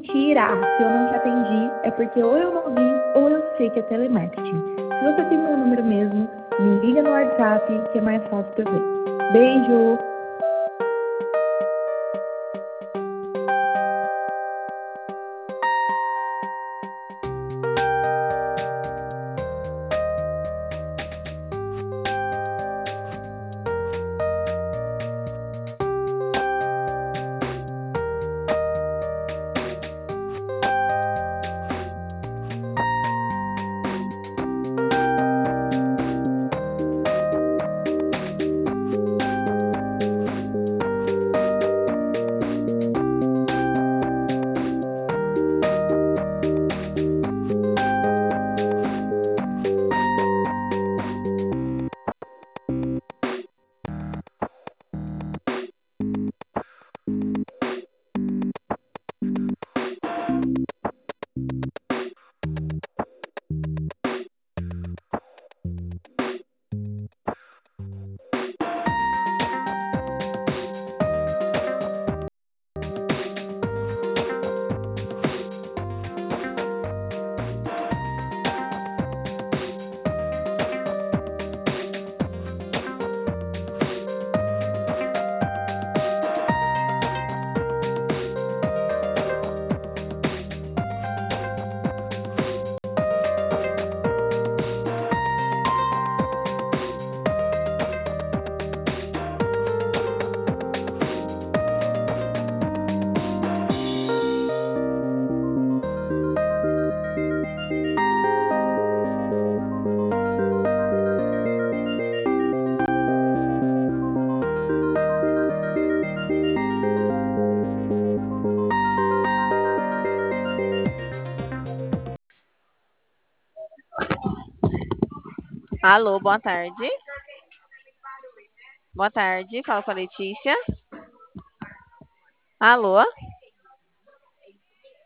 Mentira! Se eu não te atendi, é porque ou eu não vi ou eu sei que é telemarketing. Se você tem meu número mesmo, me liga no WhatsApp que é mais fácil pra eu ver. Beijo! Alô, boa tarde. Boa tarde, fala com a Letícia. Alô?